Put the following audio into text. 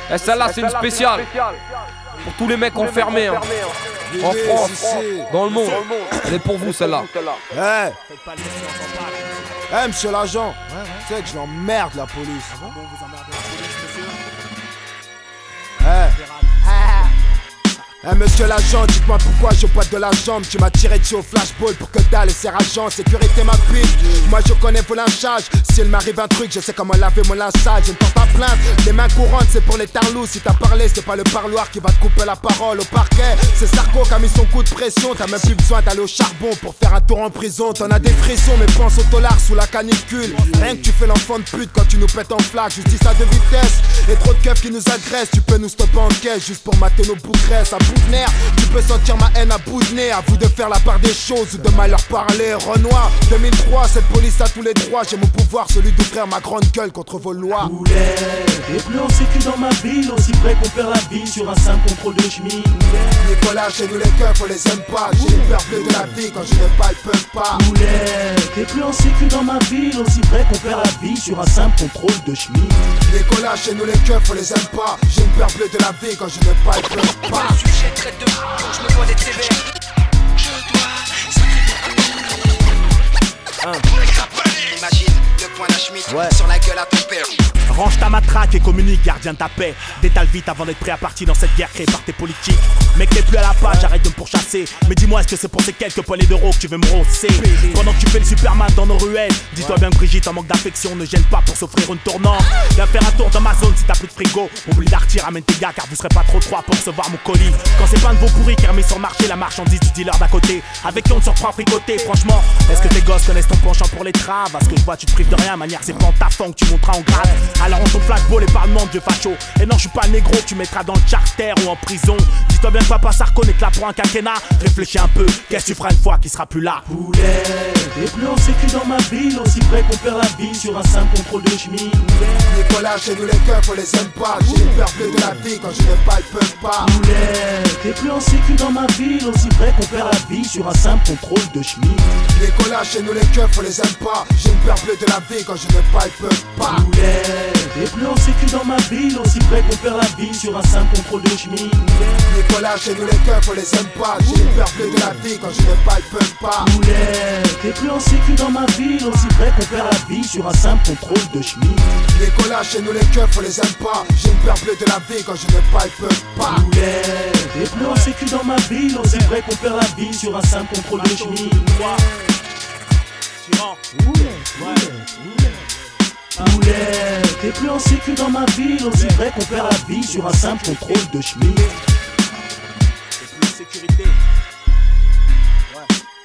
Et celle-là, c'est une spéciale. Pour tous les mecs enfermés, hein. En France, dans le monde. Elle est pour vous, celle-là. Monsieur l'agent, tu sais que je l'emmerde la police. Monsieur l'agent, dites-moi pourquoi je boite de la jambe. Tu m'as tiré dessus au flashball pour que dalle et c'est rageant. Sécurité ma pute, moi je connais vos lynchages. S'il m'arrive un truc, je sais comment laver mon linge sale. Je ne porte pas plainte, les mains courantes c'est pour les tarlous. Si t'as parlé, c'est pas le parloir qui va te couper la parole. Au parquet, c'est Sarko qui a mis son coup de pression. T'as même plus besoin d'aller au charbon pour faire un tour en prison. T'en as des frissons mais pense au dollar sous la canicule. Rien que tu fais l'enfant de pute quand tu nous pètes en flaque. Justice à deux vitesses, et trop de keufs qui nous agressent. Tu peux nous stopper en caisse juste pour mater nos bougresses. Tu peux sentir ma haine à bout de nez. À vous de faire la part des choses ou de mal leur parler. Renoir, 2003, cette police a tous les droits. J'ai mon pouvoir, celui d'ouvrir ma grande gueule contre vos lois. Et plus on sécu dans ma ville, aussi près qu'on perd la vie sur un simple contrôle de chemise. Nicolas, chez nous les keufs, on les aime pas. J'ai les peur bleue de la vie quand je n'ai pas, ils peuvent pas. Et plus on sécu dans ma ville, aussi près qu'on perd la vie sur un simple contrôle de chemise. Nicolas, chez nous les keufs, on les aime pas. J'ai une peur bleue de la vie quand je n'ai pas, ils peuvent pas. Traite de quand je me dois d'être sévère. Je dois imagine le point d'un schmitt sur la gueule à ton père. Range ta matraque et communique, gardien de ta paix. Détale vite avant d'être prêt à partir dans cette guerre créée par tes politiques. Mec, t'es plus à la page, arrête de me pourchasser. Mais dis-moi, est-ce que c'est pour ces quelques poignées d'euros que tu veux me rosser? Pendant que tu fais le Superman dans nos ruelles, dis-toi bien que Brigitte en manque d'affection ne gêne pas pour s'offrir une tournante. Viens faire un tour dans ma zone si t'as plus de frigo. Oublie d'artir, ramène tes gars car vous serez pas trop trois pour recevoir mon colis. Quand c'est pas de vos pourris qui remet sur le marché la marchandise du dealer d'à côté, avec qui on te surprend fricoté, franchement. Est-ce que tes gosses connaissent ton penchant pour les traves? Parce que je vois tu te prives de rien, manière c'est pas en taffant que tu monteras en grade. Alors on ton flashball et parlement de vieux facho. Et non je suis pas négro, tu mettras dans le charter ou en prison. Dis-toi bien que papa Sarko n'est que là pour un quinquennat. Réfléchis un peu, qu'est-ce que tu feras une fois qu'il sera plus là? Poulet, et plus on sécu dans ma ville, aussi près qu'on perd la vie sur un simple contrôle de chemise. Nicolas, chez nous les keufs, on les aime pas. J'ai une peur bleue de la vie quand je n'ai pas, ils peuvent pas. Poulet, et plus on sécu dans ma ville, aussi près qu'on perd la vie sur un simple contrôle de chemise. Nicolas, chez nous les keufs, on les aime pas. J'ai une peur bleue de la vie quand je n'ai pas, ils peuvent pas. Poulet, et plus on sécu dans ma ville, aussi près qu'on perd la vie sur un simple contrôle de chemise. Nicolas, chez nous les keufs, on les aime pas. J'ai une peur bleue de la vie quand je n'ai pas, ils peuvent pas. Poulet, et plus on sécu dans ma ville, aussi près qu'on perd la vie sur un simple contrôle de chemise. Nicolas, chez nous les keufs, on les aime pas. J'ai une peur bleue de la vie quand je n'ai pas, ils peuvent pas. Poulet, et plus on sécu dans ma ville, aussi près qu'on perd la vie sur un simple contrôle de chemise. Poulet, et plus on sécu dans ma ville, aussi près qu'on perd la vie sur un simple contrôle de chemise. Et plus sécurité. Ouais.